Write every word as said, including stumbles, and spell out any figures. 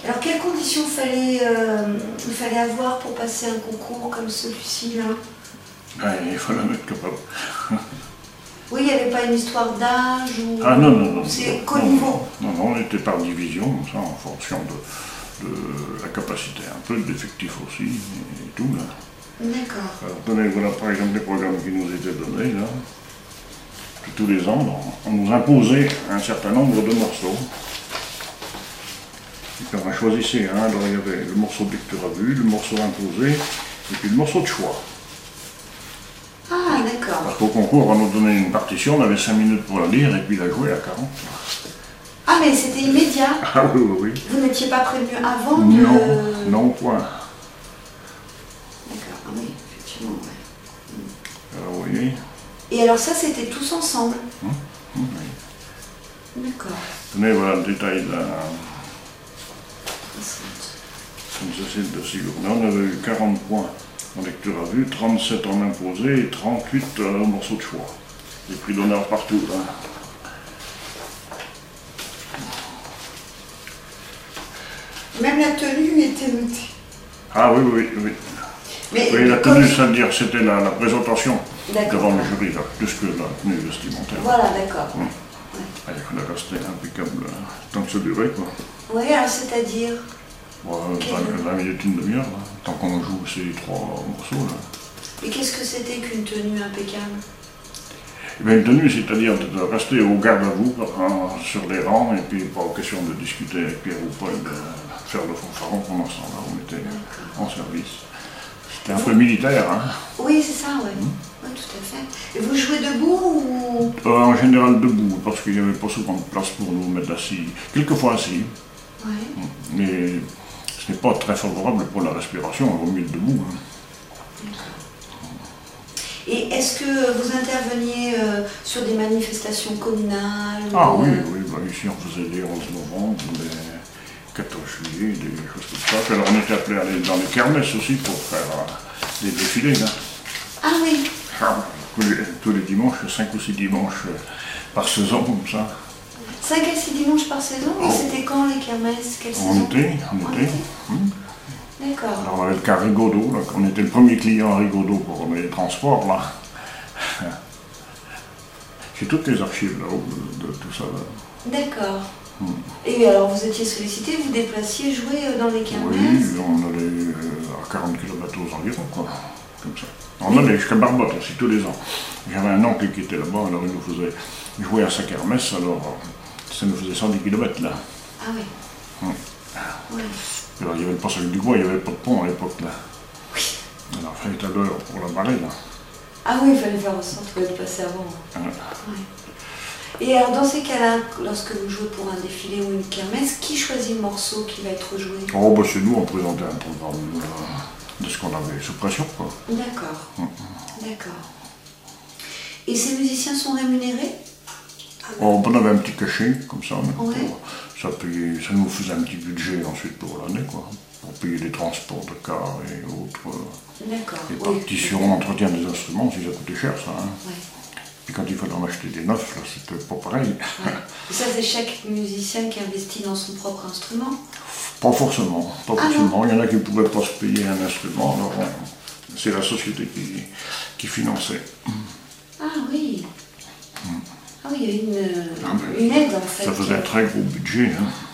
Alors, quelles conditions fallait, euh, il fallait avoir pour passer un concours comme celui-ci là? Ben, il fallait en être capable. Oui, il n'y avait pas une histoire d'âge ou... Ah non, non, non. C'est qu'au non, niveau? Non, non, on était par division, comme ça, en fonction de, de la capacité, un peu d'effectifs aussi, et tout, là. D'accord. Alors, tenez, voilà par exemple les programmes qui nous étaient donnés, là. Tous les ans, on nous imposait un certain nombre de morceaux. Et puis on a choisi un, alors il y avait le morceau de lecture à vue, le morceau imposé, et puis le morceau de choix. Ah, d'accord. Parce qu'au concours, on nous donnait une partition, on avait cinq minutes pour la lire, et puis la jouer à quarante. Ah, mais c'était immédiat? Ah oui, oui, oui. Vous n'étiez pas prévenu avant de... Non, non, point. D'accord, ah oui, effectivement, ouais. Alors, vous voyez. Et alors ça, c'était tous ensemble? Hum, hum, oui. D'accord. Tenez, voilà le détail de la... Comme ceci de Sigournay, on avait eu quarante points en lecture à vue, trente-sept en imposé et trente-huit euh, au morceau de choix. Des prix d'honneur partout, là. Même la tenue était notée. Ah oui, oui, oui. Mais oui, la comme... tenue, c'est-à-dire c'était la, la présentation D'accord. devant le jury, là, plus que la tenue vestimentaire. Voilà, d'accord. Hum. Ouais. Ah, il fallait rester impeccable euh, tant que ça durait, quoi. Oui, alors c'est-à-dire? Bon, vingt, vingt minutes, une demi-heure, là, tant qu'on joue ces trois morceaux, là. Et qu'est-ce que c'était qu'une tenue impeccable? Eh bien, une tenue, c'est-à-dire de rester au garde à vous hein, sur les rangs, et puis pas question de discuter avec Pierre ou Paul, de faire le fanfaron pendant ce temps-là, on était en service. C'était un peu militaire, hein. Oui, c'est ça, oui. Mmh. Oui, tout à fait. Et vous jouez debout ou... euh, En général debout, parce qu'il n'y avait pas souvent de place pour nous mettre assis. Quelquefois assis, Oui. mais ce n'est pas très favorable pour la respiration, on vaut mieux debout. Hein. Et est-ce que vous interveniez euh, sur des manifestations communales? Ah ou, oui, euh... oui, bah, ici on faisait les onze novembre, les quatorze juillet, des choses comme ça. Puis alors on était appelé à aller dans les kermesses aussi pour faire euh, des défilés. Là. Ah oui. Ah, tous, les, tous les dimanches, cinq ou six dimanches euh, par saison comme ça. cinq à six dimanches par saison? Oh. Et c'était quand les kermesses? Quelle En saison? été, en En été. été. Hum. D'accord. Alors on avait le cas Rigaudot, là, on était le premier client à Rigaudot pour les transports là. J'ai toutes les archives là, de, de tout ça là. D'accord. Hum. Et alors vous étiez sollicité, vous déplaciez, jouer dans les kermesses? Oui, on allait euh, à quarante kilomètres aux environs, quoi, comme ça. On allait jusqu'à Barbotte aussi, tous les ans. J'avais un oncle qui était là-bas, alors il nous faisait jouer à sa kermesse, alors ça nous faisait cent dix kilomètres là. Ah oui. Hum. Oui. Alors il y avait le passage du bois, il n'y avait pas de pont à l'époque là. Oui. Alors il fallait à l'heure pour la barrer là. Ah oui, il fallait faire en sorte de passer avant. Ah. Oui. Et alors dans ces cas-là, lorsque vous jouez pour un défilé ou une kermesse, qui choisit le morceau qui va être joué? Oh bah chez nous on présentait un programme euh, de ce qu'on avait sous pression quoi. D'accord. Hum. D'accord. Et ces musiciens sont rémunérés? Oh, on avait un petit cachet comme ça, mais Ouais. pour, ça, payait, ça nous faisait un petit budget ensuite pour l'année quoi. Pour payer les transports de cars et autres. D'accord. Les Oui. partitions, entretien des instruments, si ça coûtait cher ça. Hein. Ouais. Puis quand il fallait en acheter des neufs, là, c'était pas pareil. Ouais. Et ça, c'est chaque musicien qui investit dans son propre instrument? Pas forcément, pas Ah forcément. Il y en a qui ne pouvaient pas se payer un instrument, alors c'est la société qui, qui finançait. Ah oui. Hum. Ah oui, il y a une, Ah, ben, une aide en fait. Ça faisait un très gros budget. Hein.